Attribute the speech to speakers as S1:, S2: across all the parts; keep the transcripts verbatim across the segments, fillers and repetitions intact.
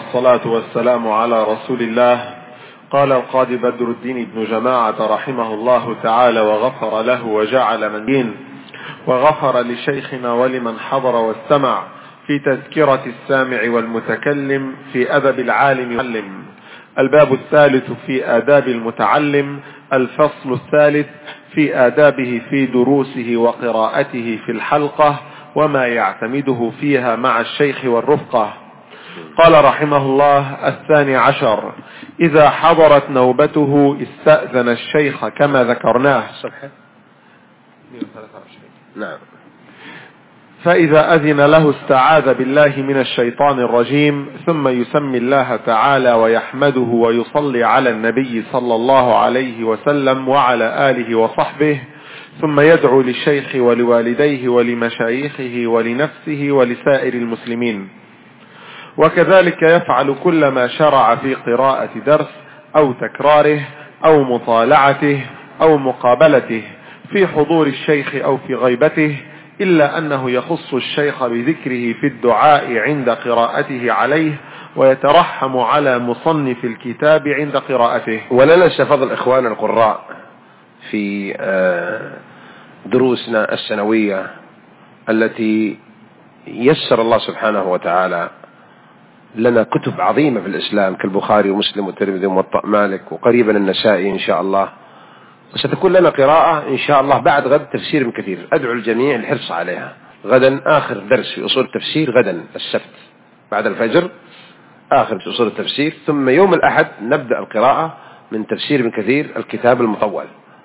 S1: والصلاة والسلام على رسول الله. قال القاضي بدر الدين بن جماعة رحمه الله تعالى وغفر له وجعل من دين، وغفر لشيخنا ولمن حضر واستمع، في تذكرة السامع والمتكلم في أدب العالم والمعلم. الباب الثالث في آداب المتعلم. الفصل الثالث في آدابه في دروسه وقراءته في الحلقة وما يعتمده فيها مع الشيخ والرفقة. قال رحمه الله: الثاني عشر: إذا حضرت نوبته استأذن الشيخ كما ذكرناه.
S2: نعم.
S1: فإذا أذن له استعاذ بالله من الشيطان الرجيم، ثم يسمي الله تعالى ويحمده ويصلي على النبي صلى الله عليه وسلم وعلى آله وصحبه، ثم يدعو للشيخ ولوالديه ولمشايخه ولنفسه ولسائر المسلمين. وكذلك يفعل كل ما شرع في قراءة درس أو تكراره أو مطالعته أو مقابلته في حضور الشيخ أو في غيبته، إلا أنه يخص الشيخ بذكره في الدعاء عند قراءته عليه، ويترحم على مصنف الكتاب عند قراءته.
S2: ولا ننسى فضل إخوان القراء في دروسنا السنوية التي يسر الله سبحانه وتعالى لنا كتب عظيمة في الإسلام كالبخاري ومسلم والترمذي وموطأ مالك، وقريبا النسائي إن شاء الله. وستكون لنا قراءة إن شاء الله بعد غد تفسير من كثير. أدعو الجميع الحرص عليها. غدا آخر درس في أصول التفسير، غدا السبت بعد الفجر آخر في أصول التفسير، ثم يوم الأحد نبدأ القراءة من تفسير من كثير الكتاب المطول.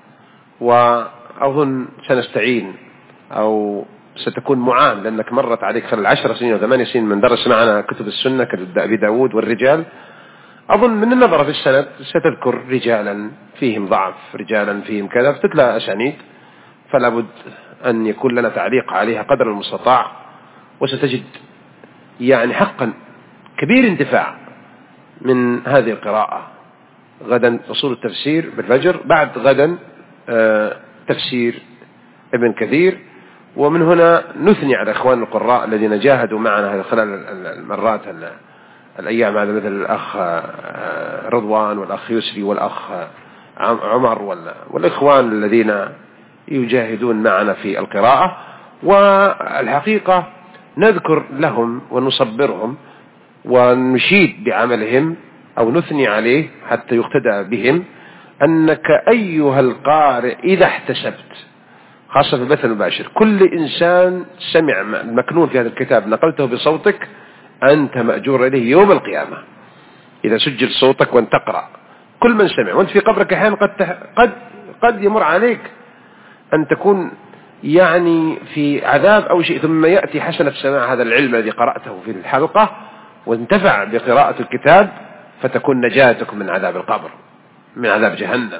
S2: وأظن سنستعين أو ستكون معان، لأنك مرت عليك خلال عشر سنين وثمانية سنين من درس معنا كتب السنة كأبي داود والرجال. أظن من النظر في السند ستذكر رجالا فيهم ضعف، رجالا فيهم كذا، فتتلى أسانيد، فلا بد أن يكون لنا تعليق عليها قدر المستطاع. وستجد يعني حقا كبير انتفاع من هذه القراءة. غدا أصول التفسير بالفجر، بعد غدا آه تفسير ابن كثير. ومن هنا نثني على إخوان القراء الذين جاهدوا معنا خلال المرات الأيام هذا، مثل الأخ رضوان والأخ يسري والأخ عمر والإخوان الذين يجاهدون معنا في القراءة. والحقيقة نذكر لهم ونصبرهم ونشيد بعملهم أو نثني عليه حتى يقتدى بهم، أنك أيها القارئ إذا احتسبت، خاصة في البث المباشر، كل إنسان سمع المكنون في هذا الكتاب نقلته بصوتك أنت مأجور إليه يوم القيامة. إذا سجل صوتك وأنت تقرأ، كل من سمع وأنت في قبرك أحيانا قد قد قد يمر عليك أن تكون يعني في عذاب أو شيء، ثم يأتي حسنة سماع هذا العلم الذي قرأته في الحلقة وانتفع بقراءة الكتاب، فتكون نجاتك من عذاب القبر، من عذاب جهنم.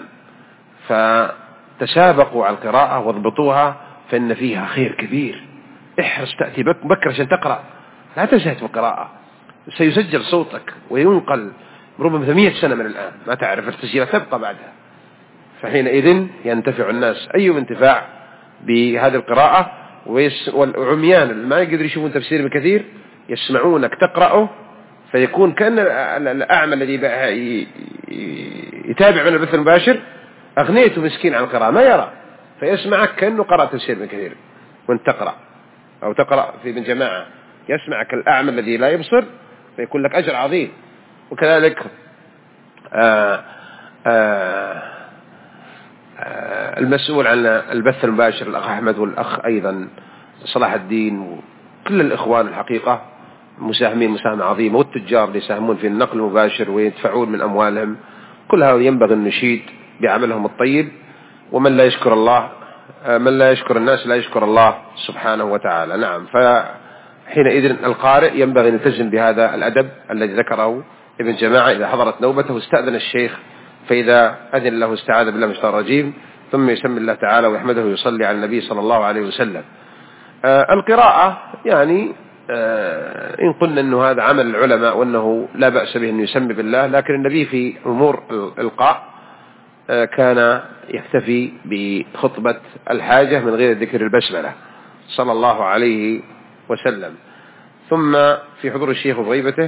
S2: فتسابقوا على القراءة واضبطوها، فإن فيها خير كبير. احرص تأتي بكر عشان تقرأ، لا تزهد في القراءة. سيسجل صوتك وينقل ربما ثمانية سنة من الآن، ما تعرف التسجيلات تبقى بعدها. فحينئذ ينتفع الناس أي انتفاع بهذه القراءة. والعميان اللي ما يقدر يشوفون تفسير من كثير يسمعونك تقرأه، فيكون كأن الأعمى الذي يتابع من البث المباشر أغنيته مسكين عن القراءة، ما يرى، فيسمعك كأنه قرأ تفسير من كثير وانت تقرأ، أو تقرأ في ابن جماعة يسمعك الأعمى الذي لا يبصر، فيكون لك أجر عظيم. وكذلك آآ آآ آآ المسؤول عن البث المباشر الأخ أحمد والأخ أيضا صلاح الدين وكل الإخوان الحقيقة مساهمين مساهمة عظيمة، والتجار اللي يساهمون في النقل المباشر ويدفعون من أموالهم، كل هذا ينبغي أن نشيد بعملهم الطيب. ومن لا يشكر الله، من لا يشكر الناس لا يشكر الله سبحانه وتعالى. نعم. فحينئذ القارئ ينبغي أن يلتزم بهذا الأدب الذي ذكره ابن جماعة. إذا حضرت نوبته استأذن الشيخ، فإذا أذن له استعاذ بالله من الشيطان الرجيم، ثم يسمي الله تعالى ويحمده ويصلي على النبي صلى الله عليه وسلم. آه القراءة يعني آه إن قلنا أنه هذا عمل العلماء وأنه لا بأس به أن يسمي بالله، لكن النبي في أمور الإلقاء آه كان يكتفي بخطبة الحاجة من غير ذكر البسملة صلى الله عليه وسلم. ثم في حضور الشيخ وغيبته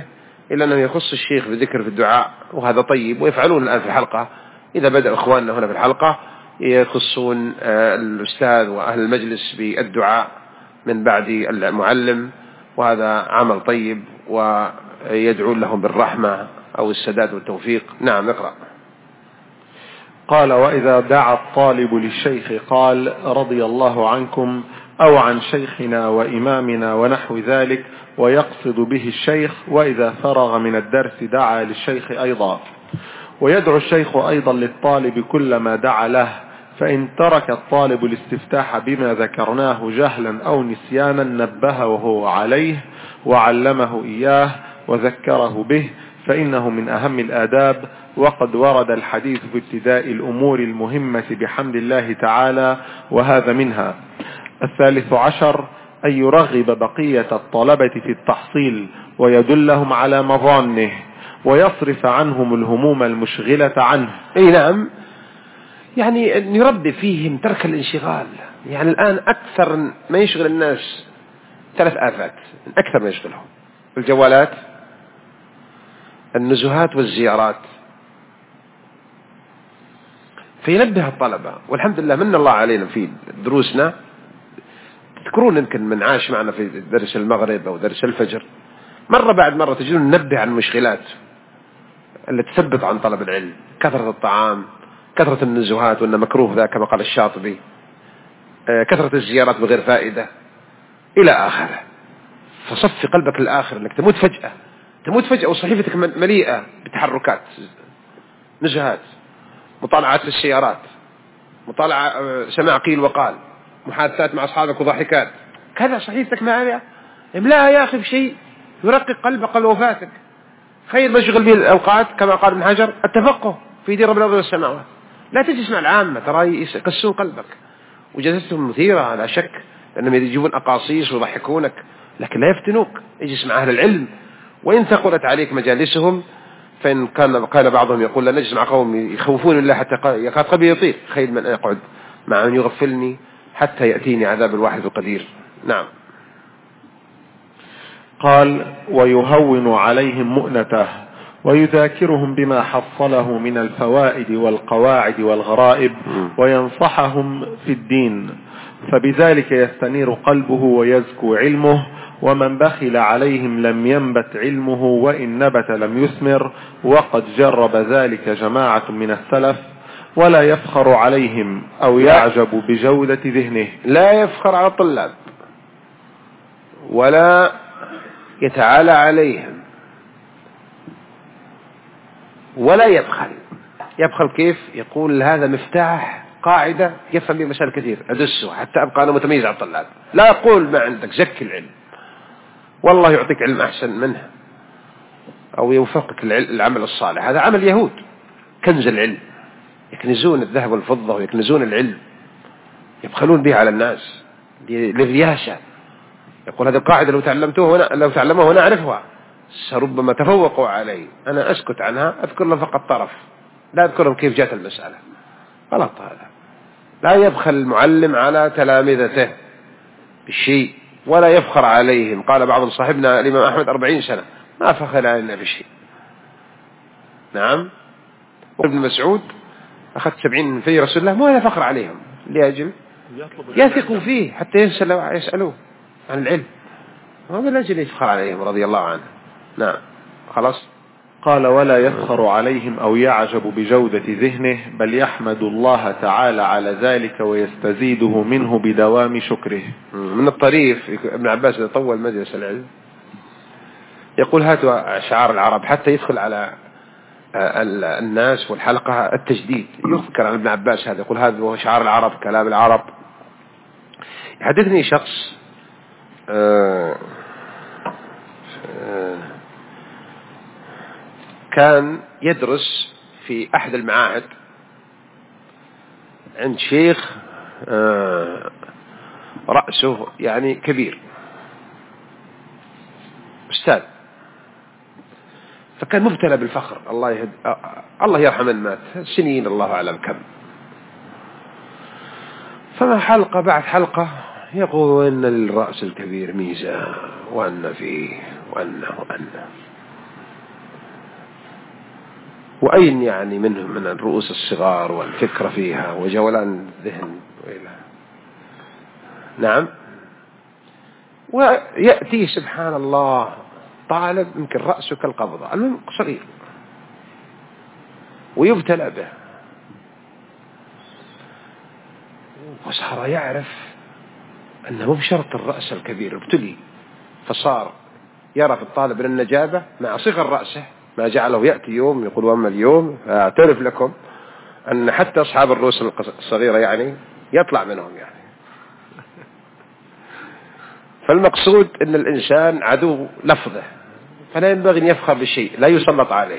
S2: إلا أنه يخص الشيخ بذكر في الدعاء، وهذا طيب، ويفعلون الآن في الحلقة. إذا بدأ إخواننا هنا في الحلقة يخصون الأستاذ وأهل المجلس بالدعاء من بعد المعلم، وهذا عمل طيب، ويدعون لهم بالرحمة أو السداد والتوفيق. نعم، اقرأ.
S1: قال: وإذا دعا الطالب للشيخ قال: رضي الله عنكم، أو عن شيخنا وإمامنا ونحو ذلك، ويقصد به الشيخ. وإذا فرغ من الدرس دعا للشيخ أيضا. ويدعو الشيخ أيضا للطالب كلما دعا له، فإن ترك الطالب الاستفتاح بما ذكرناه جهلا أو نسيانا نبهه عليه وعلمه إياه وذكره به، فإنه من أهم الآداب. وقد ورد الحديث في ابتداء الأمور المهمة بحمد الله تعالى، وهذا منها. الثالث عشر أن يرغب بقية الطلبة في التحصيل ويدلهم على مظانه، ويصرف عنهم الهموم المشغلة عنه.
S2: أي نعم، يعني يربي فيهم ترك الانشغال. يعني الآن أكثر ما يشغل الناس ثلاث آفات، أكثر ما يشغلهم: الجوالات، النزهات، والزيارات. فينبه الطلبة، والحمد لله من الله علينا في دروسنا. تذكرون يمكن من عاش معنا في درس المغرب أو درس الفجر، مرة بعد مرة تجدون ننبه عن المشكلات التي تثبت عن طلب العلم: كثرة الطعام، كثرة النزهات وأن مكروه ذا كما قال الشاطبي، كثرة الزيارات بغير فائدة، إلى آخره. فصفي قلبك للآخر، أنك تموت فجأة، تموت فجأة وصحيفتك مليئة بتحركات، نزهات، مطالعات للسيارات، مطالعة، سماع قيل وقال، محادثات مع أصحابك وضحكات، كذا صحيفتك معها. املاها يا أخي بشيء يرقق قلبك قبل وفاتك. خير ما يشغل به الأوقات كما قال ابن حجر التفقه في دين رب الأرض والسماوات. لا تجلس مع العامة، ترى يقسون قلبك، وجلستهم مثيرة لا شك، لأنهم يجيبون أقاصيص ويضحكونك، لكن لا يفتنوك. اجلس مع أهل العلم، وإن ثقلت عليك مجالسهم، فإن كان قال بعضهم يقول: لا نجلس مع قوم يخوفون الله حتى يكاد قلبي يطير، خير من أن أقعد مع من يغفلني حتى يأتيني عذاب الواحد القدير. نعم.
S1: قال: ويهون عليهم مؤنته، ويذاكرهم بما حصله من الفوائد والقواعد والغرائب، وينصحهم في الدين، فبذلك يستنير قلبه ويزكو علمه. ومن بخل عليهم لم ينبت علمه، وإن نبت لم يثمر، وقد جرب ذلك جماعة من السلف. ولا يفخر عليهم أو يعجب بجودة ذهنه.
S2: لا يفخر على الطلاب، ولا يتعالى عليهم، ولا يبخل. يبخل كيف؟ يقول هذا مفتاح قاعدة يفهم به مسائل كثير، أدسه حتى أبقى أنا متميز على الطلاب. لا أقول ما عندك، زكي العلم، والله يعطيك علم أحسن منه، أو يوفقك العمل الصالح. هذا عمل يهود، كنز العلم، يكنزون الذهب والفضة ويكنزون العلم، يبخلون به على الناس للرياسة. يقول هذه القاعدة لو تعلمتوه هنا، لو تعلموه هنا أعرفها، ربما تفوقوا علي. أنا أسكت عنها، أذكر لهم فقط طرف، لا أذكرهم كيف جاءت المسألة. غلط هذا. لا يبخل المعلم على تلامذته بالشيء، ولا يفخر عليهم. قال بعض صاحبنا الإمام أحمد أربعين سنة ما فخر علينا بشيء. نعم. وابن مسعود أخذ سبعين في رسول الله، ما لا فخر عليهم، لأجل يثقوا فيه حتى يسألوه عن العلم، هذا الأجل يفخر عليهم رضي الله عنه. نعم. خلاص.
S1: قال: ولا يفخر عليهم أو يعجب بجودة ذهنه، بل يحمد الله تعالى على ذلك ويستزيده منه بدوام شكره.
S2: من الطريف ابن عباس طول مجلس العلم يقول: هاتوا أشعار العرب، حتى يدخل على الناس والحلقة التجديد. يذكر عن ابن عباس هذا، يقول هذا هو شعار العرب، كلام العرب. يحدثني شخص آه آه كان يدرس في أحد المعاهد عند شيخ آه رأسه يعني كبير، أستاذ، فكان مبتلى بالفخر. الله يهد... الله يرحم من مات، سنين الله أعلم كم. فما حلقة بعد حلقة يقول إن الرأس الكبير ميزة، وأن فيه وأنه وأنه. وأين يعني منهم من الرؤوس الصغار والفكرة فيها وجولان الذهن وإلى نعم. ويأتي سبحان الله طالب يمكن رأسه كالقبضة، المهم صغير، ويبتلى به، وصار يعرف أنه بشرط الرأس الكبير ابتلي، فصار يرى في الطالب النجابة مع صغر رأسه، ما جعله يأتي يوم يقول وأما اليوم أعترف لكم أن حتى أصحاب الرؤوس الصغيرة يعني يطلع منهم يعني. فالمقصود أن الإنسان عدو لفظه، فلا ينبغي أن يفخر بشيء لا يسلط عليه.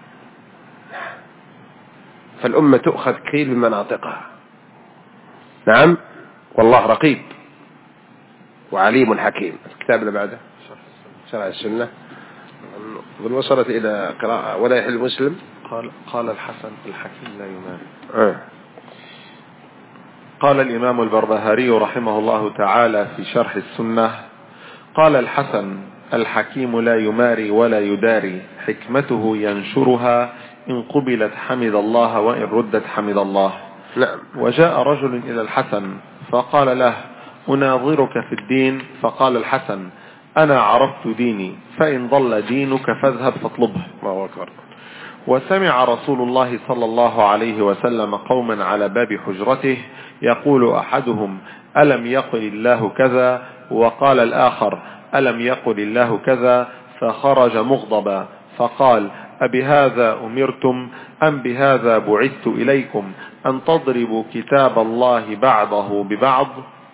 S2: فالأمة تؤخذ كيل بمناطقها. نعم. والله رقيب وعليم حكيم. الكتاب اللي بعده شرع السنة وصلت إلى قراءة ولا يحل مسلم.
S1: قال قال الحسن الحكيم لا يماري.
S2: آه.
S1: قال الإمام البربهاري رحمه الله تعالى في شرح السنة: قال الحسن الحكيم لا يماري ولا يداري، حكمته ينشرها، إن قبلت حمد الله وإن ردت حمد الله.
S2: نعم.
S1: وجاء رجل إلى الحسن فقال له: أناظرك في الدين. فقال الحسن: أنا عرفت ديني، فإن ضل دينك فاذهب فاطلبه.
S2: الله أكبر.
S1: وسمع رسول الله صلى الله عليه وسلم قوما على باب حجرته يقول أحدهم: ألم يقل الله كذا؟ وقال الآخر: ألم يقل الله كذا؟ فخرج مغضبا فقال: أبهذا أمرتم أم بهذا بعثت إليكم أن تضربوا كتاب الله بعضه ببعض؟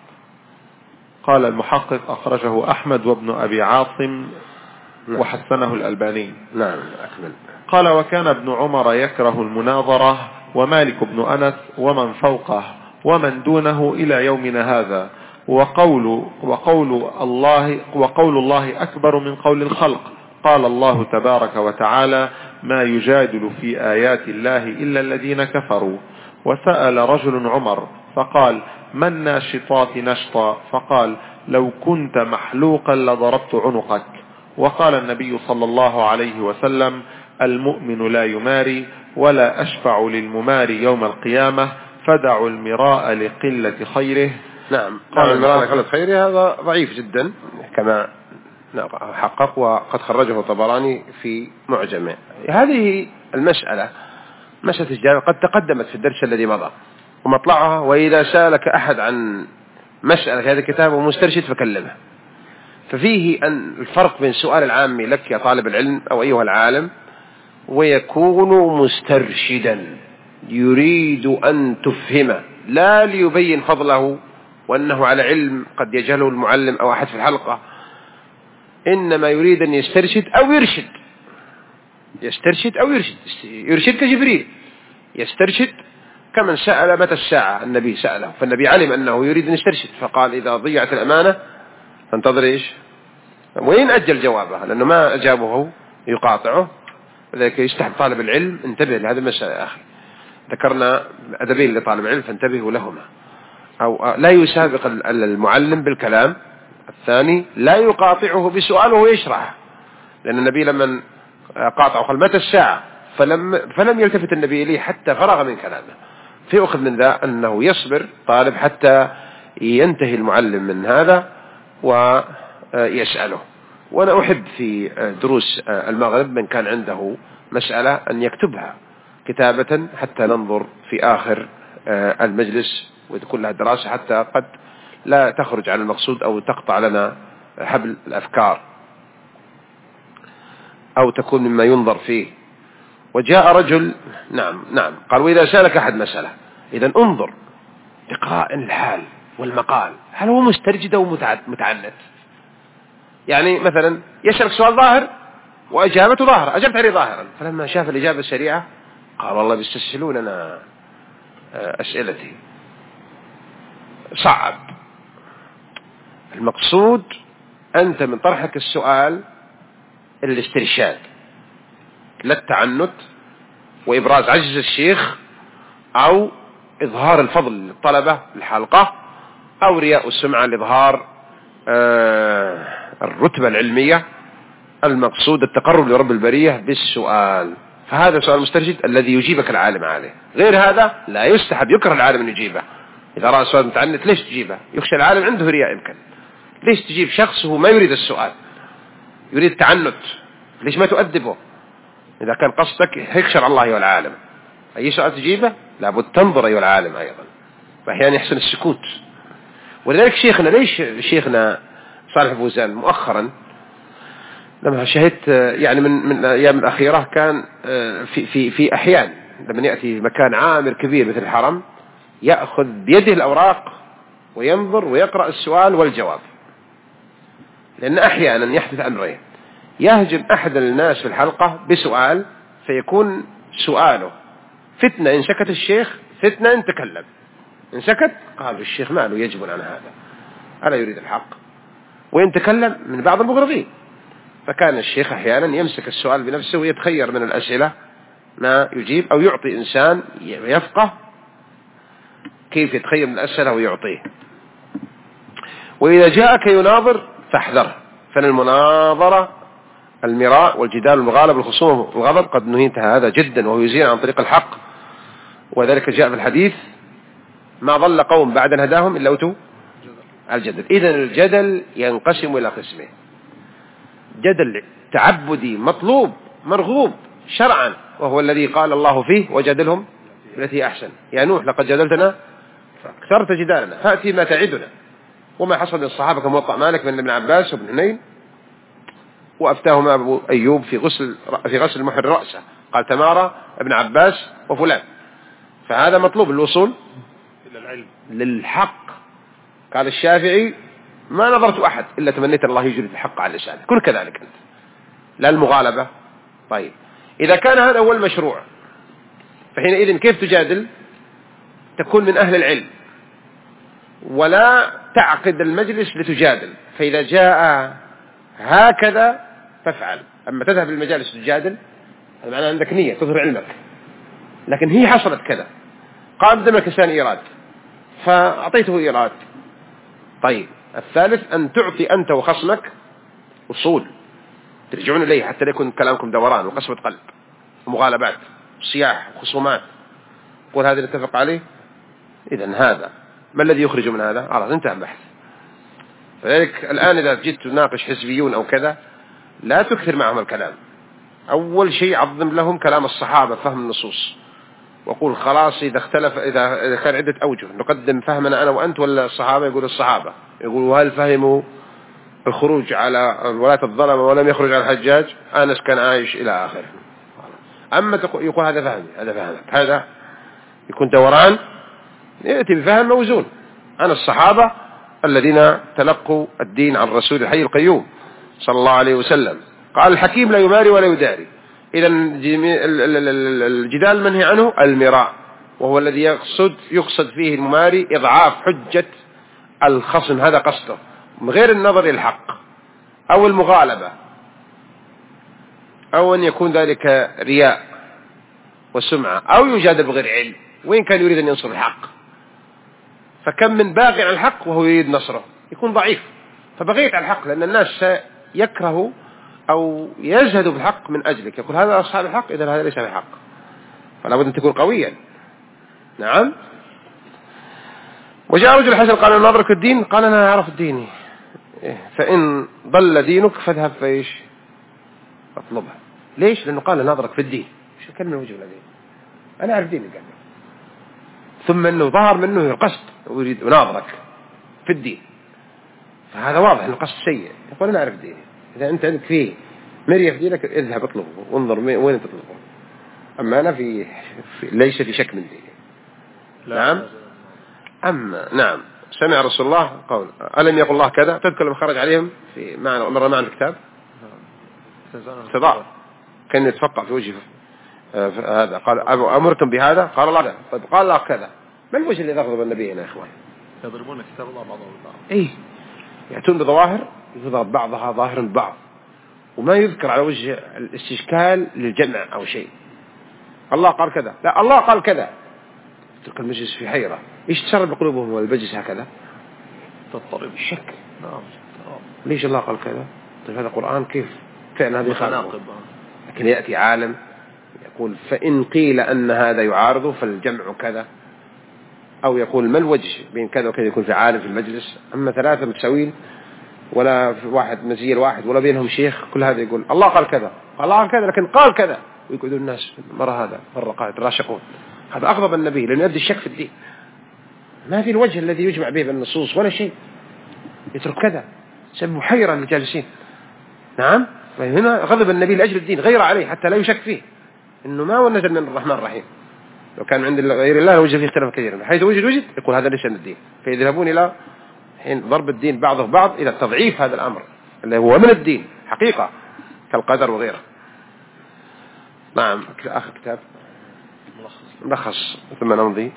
S1: قال المحقق: أخرجه أحمد وابن أبي عاصم وحسنه الألباني.
S2: نعم أكمل.
S1: قال: وكان ابن عمر يكره المناظرة، ومالك بن أنس ومن فوقه ومن دونه إلى يومنا هذا، وقول, وقول, الله وقول الله أكبر من قول الخلق. قال الله تبارك وتعالى: ما يجادل في آيات الله إلا الذين كفروا. وسأل رجل عمر فقال: من ناشطات نشطا؟ فقال: لو كنت محلوقا لضربت عنقك. وقال النبي صلى الله عليه وسلم: المؤمن لا يماري، ولا أشفع للمماري يوم القيامة، فدعوا المراء لقلة خيره.
S2: نعم. قال المراء لقلة خيره هذا ضعيف جدا كما حقق، وقد خرجه طبراني في معجمه. هذه المسألة مسألة الجامعة قد تقدمت في الدرس الذي مضى ومطلعها، وإذا سألك أحد عن مسألة في هذا الكتاب ومسترشد فكلمه. ففيه أن الفرق بين سؤال العام لك يا طالب العلم أو أيها العالم، ويكون مسترشدا يريد أن تفهمه، لا ليبين فضله وأنه على علم قد يجهله المعلم أو أحد في الحلقة، إنما يريد أن يسترشد أو يرشد. يسترشد أو يرشد. يرشد كجبريل، يسترشد كمن سأل متى الساعة، النبي سأله، فالنبي علم أنه يريد أن يسترشد فقال: إذا ضيعت الأمانة فانتظر إيش، وين أجل جوابه، لأنه ما أجابه يقاطعه. لذلك يستحب طالب العلم انتبه لهذه المسألة يا أخي. ذكرنا أدبين لطالب العلم فانتبهوا لهما. أو لا يسابق المعلم بالكلام، الثاني لا يقاطعه بسؤاله ويشرح، لأن النبي لما قاطعه قال: متى الساعة؟ فلم, فلم يلتفت النبي إليه حتى فرغ من كلامه. فيأخذ من ذا أنه يصبر طالب حتى ينتهي المعلم من هذا ويسأله. وأنا أحب في دروس المغرب من كان عنده مسألة أن يكتبها كتابة حتى ننظر في آخر المجلس وتكون لها دراسة، حتى قد لا تخرج عن المقصود أو تقطع لنا حبل الأفكار أو تكون مما ينظر فيه. وجاء رجل نعم نعم قال: وإذا سألك أحد مسألة، إذا انظر إقراء الحال والمقال، هل هو مسترجد أو متعنت؟ يعني مثلا يسألك سؤال ظاهر وإجابته ظاهرة، أجبت عليه ظاهرا، فلما شاف الإجابة السريعة قال: والله بيستسهلون أنا أسئلتي، صعب. المقصود أنت من طرحك السؤال الاسترشاد، لا التعنت وإبراز عجز الشيخ أو إظهار الفضل للطلبة الحلقة أو رياء السمعة لإظهار آه الرتبة العلمية. المقصود التقرب لرب البرية بالسؤال، فهذا سؤال مسترشد الذي يجيبك العالم عليه. غير هذا لا يستحب، يكره العالم أن يجيبه. إذا رأى سؤال متعنت ليش تجيبه؟ يخشى العالم عنده رياء يمكن. ليش تجيب شخص هو ما يريد السؤال، يريد التعنت؟ ليش ما تؤدبه؟ إذا كان قصدك يخشى الله والعالم، أي سؤال تجيبه لابد تنظر أيها العالم أيضا، فأحيانا يحسن السكوت. ولذلك شيخنا ليش شيخنا صالح فوزان مؤخرا لما شهدت يعني من من الأيام الأخيرة كان في في في أحيان لما يأتي مكان عامر كبير مثل الحرم يأخذ بيده الأوراق وينظر ويقرأ السؤال والجواب، لأن أحيانا يحدث أمرين: يهجم أحد الناس في الحلقة بسؤال فيكون سؤاله فتنة إن سكت الشيخ، فتنة إن تكلم. إن سكت قالوا الشيخ ما له يجب عن هذا، ألا يريد الحق، وإن تكلم من بعض المغرضين. فكان الشيخ أحيانا يمسك السؤال بنفسه ويتخير من الأسئلة ما يجيب، أو يعطي إنسان يفقه كيف يتخير من الأسئلة ويعطيه. وإذا جاءك يناظر فاحذره، فإن المناظرة المراء والجدال والمغالبة والخصوم والغضب قد نهيت هذا جدا، وهو يزين عن طريق الحق. وذلك جاء في الحديث: ما ضل قوم بعد أن هداهم إلا أوتوا الجدل. إذن الجدل ينقسم إلى قسمين: جدل تعبدي مطلوب مرغوب شرعا، وهو الذي قال الله فيه: وجادلهم التي أحسن. يا نوح لقد جادلتنا فأكثرت جدالنا فأتي ما تعدنا. وما حصل للصحابة كموطأ مالك من ابن عباس وابن هنين، وأفتاهما أبو أيوب في غسل في غسل محر رأسه، قال تمارى ابن عباس وفلان. فهذا مطلوب الوصول إلى العلم للحق. قال الشافعي: ما نظرت أحد إلا تمنيت الله يجري الحق على لسانه. كن كذلك أنت، لا المغالبة. طيب إذا كان هذا هو المشروع، فحينئذ كيف تجادل؟ تكون من أهل العلم ولا تعقد المجلس لتجادل. فإذا جاء هكذا فافعل. أما تذهب للمجالس تجادل، هذا معناه عندك نية تظهر علمك، لكن هي حصلت كذا، قدم لك إنسان إيراد فأعطيته إيراد. طيب الثالث أن تعطي أنت وخصمك أصول ترجعون إليه حتى لا يكون كلامكم دوران وقسوة قلب ومغالبات وصياح وخصومات. قول هذا نتفق عليه، إذن هذا ما الذي يخرج من هذا؟ خلاص انتهى البحث. فذلك الآن إذا جيت تناقش حزبيون أو كذا لا تكثر معهم الكلام. أول شيء عظم لهم كلام الصحابة، فهم النصوص، وقول خلاص إذا اختلف إذا إذا كان عدة أوجه نقدم فهمنا أنا وأنت ولا الصحابة. يقول الصحابة، يقول هل فهموا الخروج على ولاة الظلمة ولم يخرج على الحجاج؟ أنس كان عايش إلى آخره. أما يقول هذا فهمي هذا فهمك، هذا يكون دوران، يأتي بفهم موزون عن الصحابة الذين تلقوا الدين عن الرسول الحي القيوم صلى الله عليه وسلم. قال الحكيم لا يماري ولا يداري. إذا الجدال المنهي عنه المراء، وهو الذي يقصد يقصد فيه المماري إضعاف حجة الخصم، هذا قصده، من غير النظر إلى الحق أو المغالبة، أو أن يكون ذلك رياء وسمعة، أو يجادل بغير علم وإن كان يريد أن ينصر الحق. فكم من باغي على الحق وهو يريد نصره، يكون ضعيف. فبغيت على الحق لأن الناس يكره أو يزهد بالحق من أجلك، يقول هذا أصحاب الحق، إذا هذا ليس الحق، فلا بد أن تكون قويا. نعم. وجاء رجل حسن قال أنا أدرك الدين، قال أنا أعرف الدين، فإن ضل دينك فاذهب فإيش أطلبها. ليش؟ لأنه قال أنا أدرك في الدين. شو كلمة وجه الذين أنا أعرف ديني قال، ثم أنه ظهر منه القصد ويريد أناظرك في الدين، فهذا واضح أنه قصد سيء. يقول أنا أعرف ديني. إذا أنت عندك فيه مرية في دينك اذهب اطلبه وانظر وين تطلبه. أما أنا في, في ليس في شك من ديني. نعم. أما نعم سمع رسول الله قول ألم يقل الله كذا؟ تذكر لما خرج عليهم في معنا مرة معنا الكتاب استضاء كان يتفقع في وجهه هذا، قال أمركم بهذا؟ قال الله. طيب قال الله كذا. ما الوجه اللي يغضب النبي هنا يا إخوان؟
S1: يضربون كتاب الله بعضهم البعض.
S2: إيه يأتون بظواهر يضرب بعضها ظاهر بعض، وما يذكر على وجه الاستشكال للجمع أو شيء. الله قال كذا، لا الله قال كذا. تلك المجلس في حيرة، إيش تشرب قلوبهم والمجلس هكذا؟ تضطرب الشك. نعم. ليش الله قال كذا؟ طيب هذا القرآن كيف فعلا هذه خالق؟ لكن يأتي عالم يقول فإن قيل أن هذا يعارضه فالجمع كذا، أو يقول ما الوجه بين كذا وكذا، يكون في عالم في المجلس. أما ثلاثة متساوين ولا في واحد مزيل واحد ولا بينهم شيخ، كل هذا يقول الله قال كذا قال الله قال كذا لكن قال كذا، ويقعدون الناس مرة هذا مرة قاعد راشقون. هذا أغضب النبي لأنه يبدي الشك في الدين، ما في الوجه الذي يجمع به بالنصوص ولا شيء، يترك كذا سبب حيرة للجالسين. نعم، فهنا غضب النبي لأجل الدين غير عليه حتى لا يشك فيه إنه ما هو نزل من الرحمن الرحيم. لو كان عند غير الله وجد فيه اختلاف كثير، حيث وجد وجد يقول هذا ليس من الدين، فيذهبون إلى حين ضرب الدين بعضه بعض إلى تضعيف هذا الأمر اللي هو من الدين حقيقة كالقدر وغيره. نعم، آخر كتاب ملخص ثم نمضي.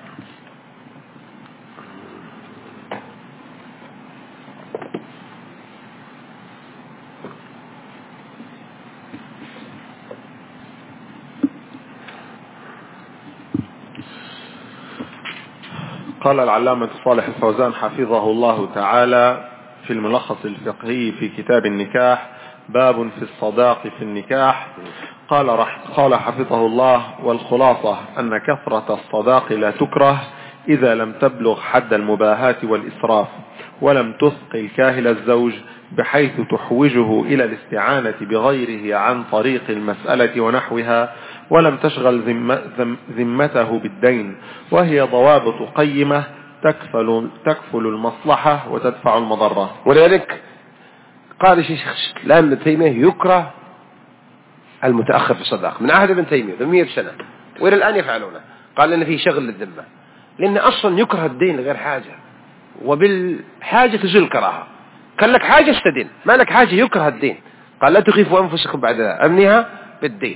S1: قال العلامة صالح الفوزان حفظه الله تعالى في الملخص الفقهي في كتاب النكاح: باب في الصداق في النكاح. قال رح قال حفظه الله: والخلاصة أن كثرة الصداق لا تكره إذا لم تبلغ حد المباهاة والإسراف، ولم تثقل كاهل الزوج بحيث تحوجه إلى الاستعانة بغيره عن طريق المسألة ونحوها، ولم تشغل ذمته بالدين، وهي ضوابط قيمة تكفل, تكفل المصلحة وتدفع المضرة.
S2: ولذلك قال شيخ الإسلام ابن تيمية: يكره المتأخر في الصداق من عهد ابن تيمية ثمانمائة سنة وإلى الآن يفعلونه. قال لأن فيه شغل للذمة، لأن أصلا يكره الدين لغير حاجة، وبالحاجة تزول الكراهة. كان لك حاجة استدين، ما لك حاجة يكره الدين. قال: لا تخيفوا أنفسكم بعد أمنها بالدين.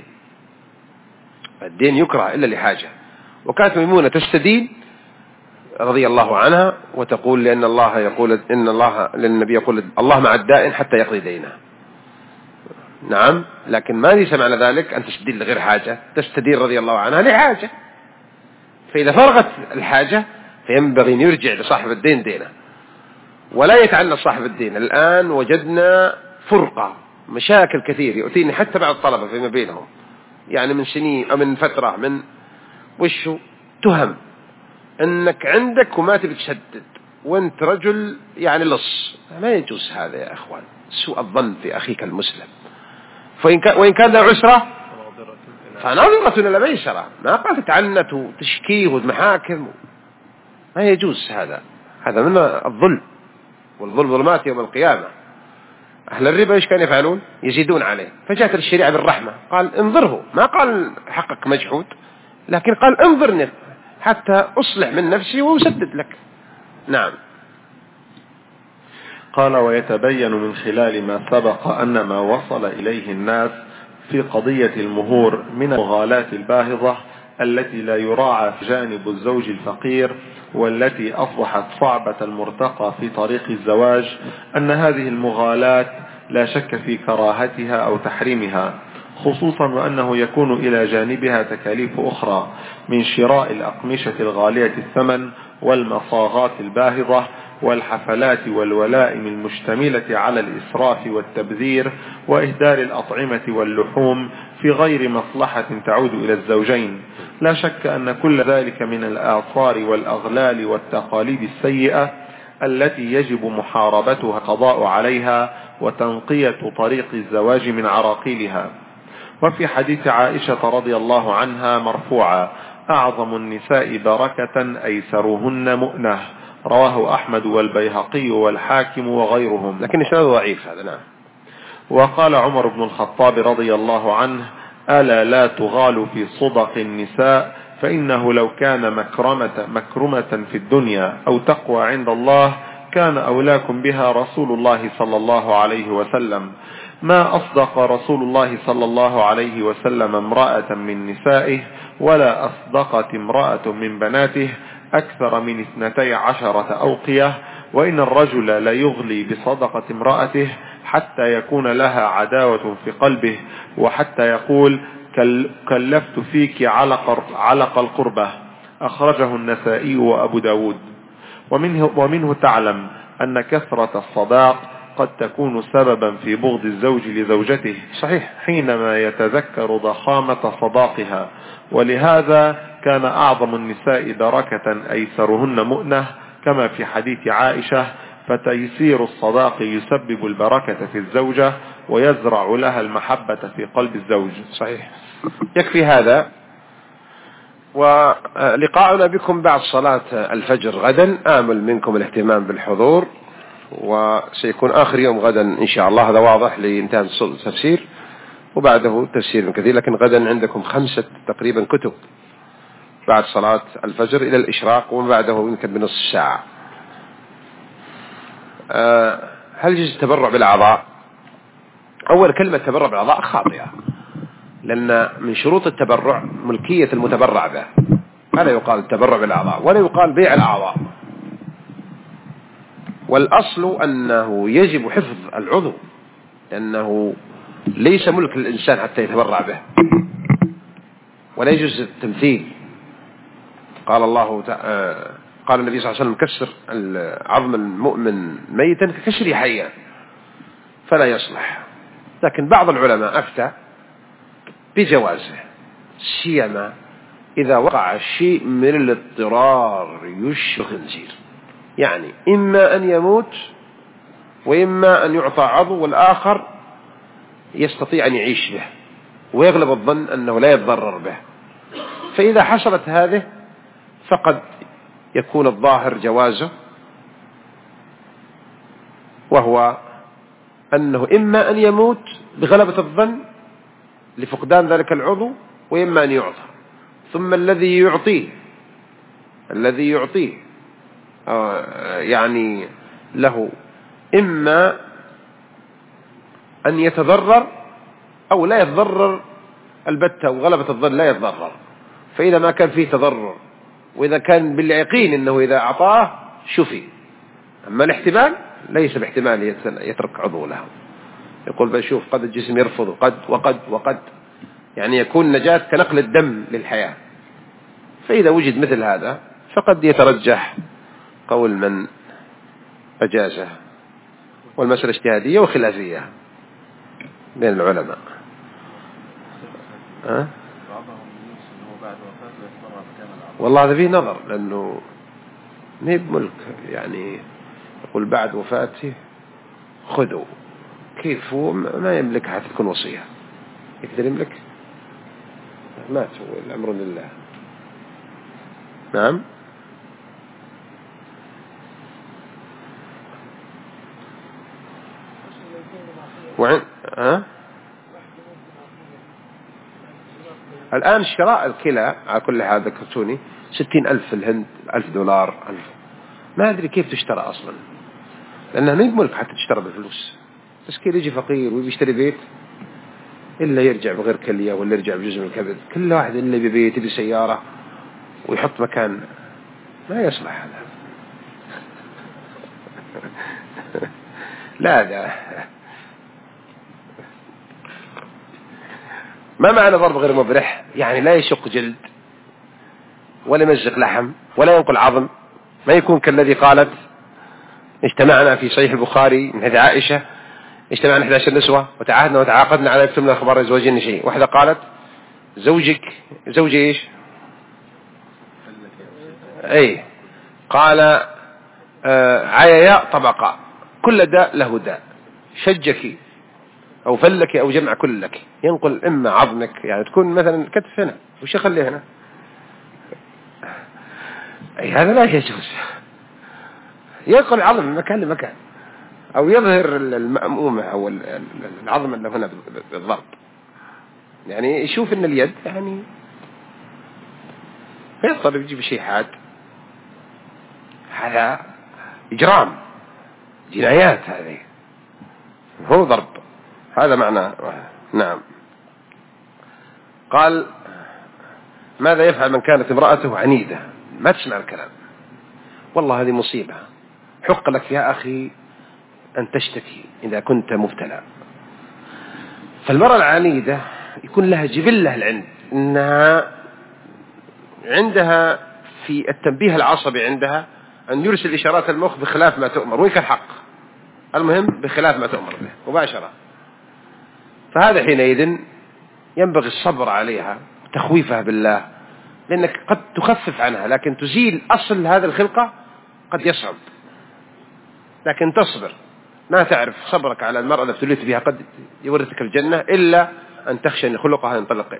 S2: الدين يكره إلا لحاجة. وكانت ميمونة تستدين رضي الله عنها وتقول لأن الله يقول إن الله للنبي يقول الله مع الدائن حتى يقضي دينه. نعم، لكن ما ليس معنى ذلك أن تستدين لغير حاجة، تستدين رضي الله عنها لحاجة. فإذا فرغت الحاجة فينبغي أن يرجع لصاحب الدين دينه ولا يتعنى صاحب الدين. الآن وجدنا فرقة، مشاكل كثير يؤتيني حتى بعض الطلبة فيما بينهم، يعني من سنين أو من فترة، من وشو تهم أنك عندك وما تبي تشدد وأنت رجل يعني لص. ما يجوز هذا يا أخوان، سوء الظن في أخيك المسلم. فإن كان وإن كان له عسرة فناظرة إلى ميسرة، ما قال تعنت وتشكيه والمحاكم، ما يجوز هذا. هذا من الظلم، والظلم ظلمات يوم القيامة. أهل الربا إيش كانوا يفعلون؟ يزيدون عليه. فجاءت الشريعة بالرحمة، قال انظره، ما قال حقك مجحود، لكن قال انظرني حتى أصلح من نفسي وأسدد لك. نعم.
S1: قال: ويتبين من خلال ما سبق أن ما وصل إليه الناس في قضية المهور من المغالاة الباهظة التي لا يراعى جانب الزوج الفقير، والتي أصبحت صعبة المرتقى في طريق الزواج، أن هذه المغالاة لا شك في كراهتها أو تحريمها، خصوصا وأنه يكون إلى جانبها تكاليف أخرى من شراء الأقمشة الغالية الثمن والمصاغات الباهظة والحفلات والولائم المشتملة على الإسراف والتبذير وإهدار الأطعمة واللحوم في غير مصلحة تعود إلى الزوجين. لا شك أن كل ذلك من الآثار والأغلال والتقاليد السيئة التي يجب محاربتها القضاء عليها وتنقية طريق الزواج من عراقيلها. وفي حديث عائشة رضي الله عنها مرفوعا: أعظم النساء بركة أيسرهن مؤنة، رواه أحمد والبيهقي والحاكم وغيرهم،
S2: لكن إسناده ضعيف هذا. نعم.
S1: وقال عمر بن الخطاب رضي الله عنه: ألا لا تغالوا في صدق النساء، فإنه لو كان مكرمة, مكرمة في الدنيا أو تقوى عند الله كان أولاكم بها رسول الله صلى الله عليه وسلم. ما أصدق رسول الله صلى الله عليه وسلم امرأة من نسائه، ولا أصدقت امرأة من بناته أكثر من اثنتي عشرة أوقية، وإن الرجل ليغلي بصدقة امرأته حتى يكون لها عداوة في قلبه، وحتى يقول: كلفت فيك علق, علق القربة. أخرجه النسائي وأبو داود. ومنه, ومنه تعلم أن كثرة الصداق قد تكون سببا في بغض الزوج لزوجته
S2: صحيح
S1: حينما يتذكر ضخامة صداقها، ولهذا كان أعظم النساء بركة أيسرهن مؤنة، كما في حديث عائشة: فتيسير الصداق يسبب البركة في الزوجة ويزرع لها المحبة في قلب الزوج.
S2: صحيح. يكفي هذا، ولقاؤنا بكم بعد صلاة الفجر غدا. آمل منكم الاهتمام بالحضور، وسيكون آخر يوم غدا إن شاء الله، هذا واضح لانتهاء التفسير، وبعده تفسير من كثير، لكن غدا عندكم خمسة تقريبا كتب بعد صلاة الفجر إلى الإشراق، ومن بعده يمكن بنصف ساعة. هل يجوز التبرع بالأعضاء؟ أول كلمة تبرع بالأعضاء خاطئة، لأن من شروط التبرع ملكية المتبرع به، فلا يقال التبرع بالأعضاء ولا يقال بيع الأعضاء، والأصل أنه يجب حفظ العضو، لأنه ليس ملك للإنسان حتى يتبرع به، ولا يجوز التمثيل. قال الله تعالى، قال النبي صلى الله عليه وسلم: كسر عظم المؤمن ميتا ككسر حيا، فلا يصلح. لكن بعض العلماء أفتى بجوازه، سيما إذا وقع شيء من الاضطرار يشبه الخنزير، يعني إما أن يموت وإما أن يعطى عضو والآخر يستطيع أن يعيش به ويغلب الظن أنه لا يتضرر به. فإذا حصلت هذه فقد يكون الظاهر جوازه، وهو أنه إما أن يموت بغلبة الظن لفقدان ذلك العضو، وإما أن يعطى. ثم الذي يعطيه الذي يعطيه يعني له إما أن يتضرر أو لا يتضرر البتة، وغلبة الظن لا يتضرر. فإذا ما كان فيه تضرر، وإذا كان باليقين أنه إذا أعطاه شفي، أما الاحتمال ليس باحتمال يترك عضو له. يقول بشوف قد الجسم يرفض قد وقد وقد، يعني يكون نجاة كنقل الدم للحياة. فإذا وجد مثل هذا فقد يترجح قول من أجازه، والمسألة اجتهادية وخلافية بين العلماء. أه؟ والله هذا فيه نظر، لأنه ما هي بملك، يعني يقول بعد وفاته خذوا، كيف هو ما يملك حتى تكون وصية؟ يقدر يملك؟ مات، الأمر لله. نعم. وعن ها الآن شراء الكلى على كل حال ذكرتوني ستين ألف في الهند، ألف دولار، ألف. ما أدري كيف تشترى أصلا، لأنها ما يملك حتى تشترى بالفلوس. بس كيف يجي فقير ويشتري بيت إلا يرجع بغير كلية، ولا يرجع بجزء من الكبد. كل واحد اللي ببيت بسيارة ويحط مكان، ما يصلح هذا. لا لا، ما معنى ضرب غير مبرح؟ يعني لا يشق جلد ولا يمزق لحم ولا ينقل عظم، ما يكون كالذي قالت: اجتمعنا في صحيح البخاري من حديث عائشة: اجتمعنا إحدى عشرة نسوة وتعاهدنا وتعاقدنا على يكتمنا أخبار زوجين شيء. واحدة قالت: زوجك زوجي ايش؟ اي قال: آه عياء طبقاء، كل داء له داء، شجك أو فلك أو جمع كلك، ينقل إما عظمك، يعني تكون مثلا كتف هنا وش يخليه هنا، أي هذا لا يجوز. ينقل عظم من مكان لمكان، أو يظهر المأمومة أو العظم اللي هنا بالضبط، يعني يشوف إن اليد يعني فيضطر يجيب شيء حاد. هذا إجرام، جنايات، هذه هو ضرب، هذا معنى. نعم. قال: ماذا يفعل من كانت امرأته عنيدة؟ ما تسمع الكلام، والله هذه مصيبة. حق لك يا أخي أن تشتكي إذا كنت مبتلى. فالمرأة العنيدة يكون لها جبلة العند، إنها عندها في التنبيه العصبي عندها أن يرسل إشارات المخ بخلاف ما تؤمر، ويك الحق المهم بخلاف ما تؤمر به مباشرة. فهذا حينئذ ينبغي الصبر عليها تخويفها بالله، لأنك قد تخفف عنها لكن تزيل أصل هذه الخلقة قد يصعب، لكن تصبر. ما تعرف صبرك على المرأة التي ابتليت بها قد يورثك الجنة، إلا أن تخشى أن خلقها ينطلق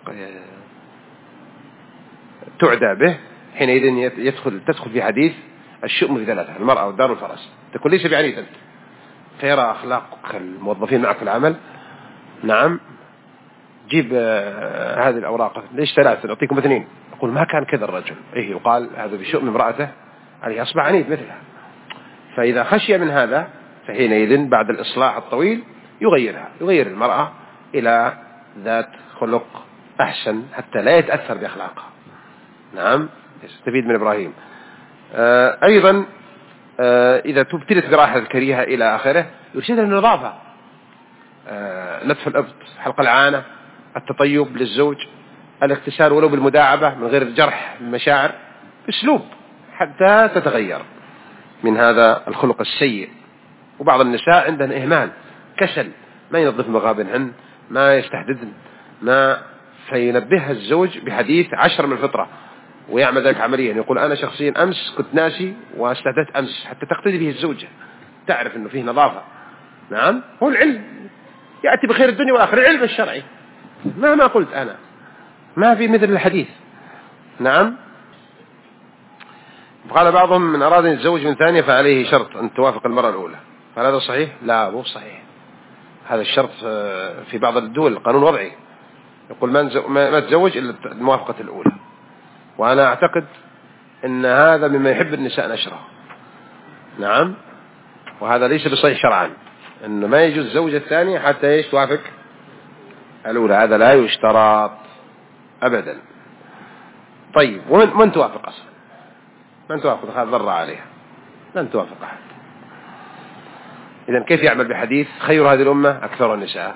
S2: تعدى به. حينئذ يدخل تدخل في حديث الشؤم في ثلاثة: المرأة والدار والفرس. تقول ليس بعنيد أنت، فيرى أخلاقك الموظفين معك في العمل. نعم جيب آه هذه الأوراق، ليش ثلاثة؟ نعطيكم اثنين. يقول ما كان كذا الرجل، إيه يقال هذا بشؤم امرأته عليه أصبح عنيد مثلها. فإذا خشي من هذا فحينئذ بعد الإصلاح الطويل يغيرها، يغير المرأة إلى ذات خلق أحسن حتى لا يتأثر بأخلاقها. نعم يستفيد من إبراهيم. آه أيضا آه إذا تبتلت براحة الكريهة إلى آخره يرشدها للنظافة، آه نتف الإبط، حلق العانة، التطيب للزوج، الاغتسال ولو بالمداعبة من غير جرح المشاعر، أسلوب حتى تتغير من هذا الخلق السيء. وبعض النساء عندهن إهمال، كسل، ما ينظف مغابنهن، ما يستحدثن، ما فينبهها الزوج بحديث عشر من الفطرة ويعمل ذلك عمليا. يقول أنا شخصيا أمس كنت ناسي واستحدثت أمس، حتى تقتدي به الزوجة، تعرف أنه فيه نظافة. نعم هو العلم يأتي بخير الدنيا والآخرة، العلم الشرعي ما ما قلت أنا، ما في مثل الحديث. نعم. قال بعضهم من أراد أن يتزوج من ثانية فعليه شرط أن توافق المرأة الأولى، فهل هذا صحيح؟ لا مو صحيح. هذا الشرط في بعض الدول قانون وضعي يقول ما تزوج إلا موافقة الأولى، وأنا أعتقد أن هذا مما يحب النساء نشره. نعم. وهذا ليس بصحيح شرعا، أنه ما يجوز الزوجة الثانية حتى إيش توافق الأولى، هذا لا يشترط أبدا. طيب ومن من توافق أصلا؟ من توافق؟ هذا ضر عليها، لن توافق أحد. إذن كيف يعمل بحديث خير هذه الأمة أكثر النساء؟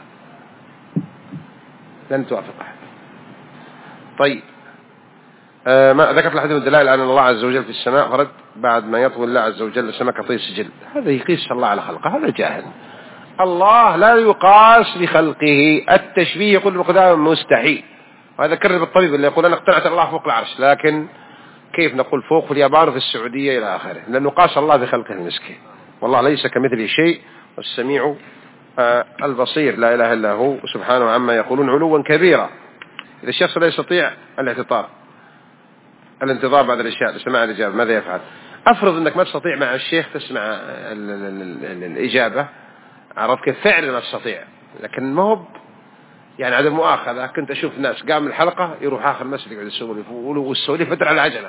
S2: لن توافق أحد. طيب آه ما ذكرت الحديث الدلائل أن الله عز وجل في السماء فرد بعد ما يطوي الله عز وجل السماء كطي السجل. هذا يقيس الله على خلقه، هذا جاهل. الله لا يقاس بخلقه، التشبيه يقول بقدام مستحيل. وهذا كرر بالطبيب اللي يقول أنا اقتنعت الله فوق العرش، لكن كيف نقول فوق في اليابان وفي السعودية إلى آخره، لأنه قاس الله بخلقه المسكين. والله ليس كمثله شيء والسميع آه البصير لا إله إلا هو سبحانه عما يقولون علوا كبيرا. إذا الشخص لا يستطيع الاعتطاف الانتظار بعد الإشاء لسماع الإجابة ماذا يفعل؟ أفرض أنك ما تستطيع مع الشيخ تسمع ال ال ال الإجابة، عرفت كيف؟ فعلا ما تستطيع، لكن ما هو يعني عدم مؤاخذة. كنت أشوف ناس قام الحلقة يروح آخر مسجد يقعد يسولف والسولف فترة على العجلة،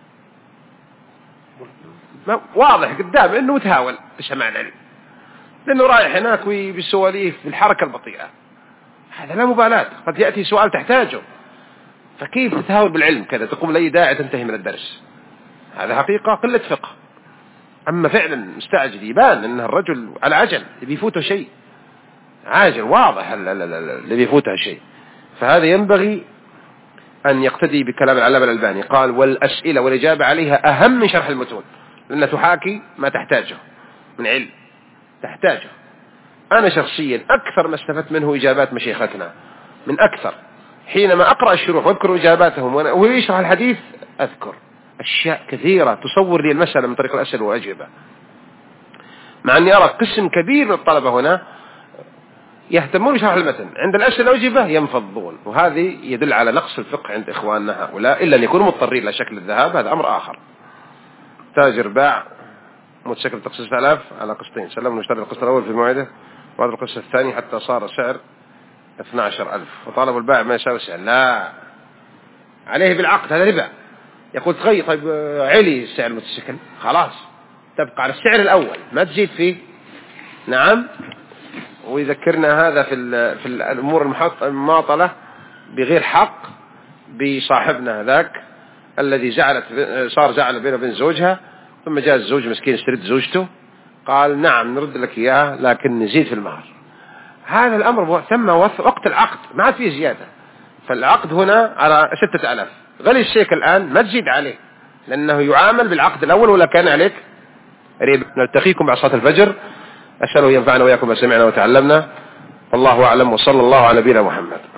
S2: واضح قدام إنه متهاول بسماع العلم، لأنه رايح هناك وبالسواليف بالحركة البطيئة. هذا لا مبالاة، قد يأتي سؤال تحتاجه، فكيف تتهاول بالعلم كذا تقوم لأي داعي تنتهي من الدرس؟ هذا حقيقة قلة فقه. أما فعلا مستعجل يبان أن الرجل على عجل بيفوته شيء، عاجل واضح اللي بيفوته شيء. فهذا ينبغي أن يقتدي بكلام العلامة الألباني، قال والأسئلة والإجابة عليها أهم من شرح المتون، لأنها تحاكي ما تحتاجه من علم تحتاجه. أنا شخصيا أكثر ما استفدت منه إجابات مشيختنا من أكثر، حينما أقرأ الشروح وأذكر إجاباتهم وهو يشرح الحديث أذكر أشياء كثيرة تصور لي المسألة من طريق الأسئلة وأجوبة، مع أني أرى قسم كبير من الطلبة هنا يهتمون بشرح المتن، عند الأسئلة والأجوبة ينفضون، وهذه يدل على نقص الفقه عند إخواننا هؤلاء، إلا أن يكونوا مضطرين لشكل الذهاب، هذا أمر آخر. تاجر باع موتوسيكل تقسيط ثلاث آلاف على قسطين، سلم ونشتري القسط الأول في موعده وبعد القسط الثاني حتى صار سعر اثني عشر ألف، وطالب البائع ما يساوي سعر، لا عليه بالعقد، هذا ربا. يقول تغير، طيب علي سعر الموتوسيكل خلاص تبقى على السعر الأول ما تزيد فيه. نعم. ويذكرنا هذا في في الأمور المماطلة بغير حق بصاحبنا ذاك الذي زعلت صار زعل بينه وبين زوجها، ثم جاء الزوج مسكين استرد زوجته قال نعم نرد لك إياها لكن نزيد في المهر. هذا الأمر تم وقت العقد ما عاد فيه زيادة، فالعقد هنا على ستة آلاف، غلي الشيك الآن ما تزيد عليه لأنه يعامل بالعقد الأول ولا كان عليك ريب. نلتقيكم بعد صلاة الفجر أسأله ينفعنا وإياكم ما سمعنا وتعلمنا. والله أعلم، وصلى الله على نبينا محمد.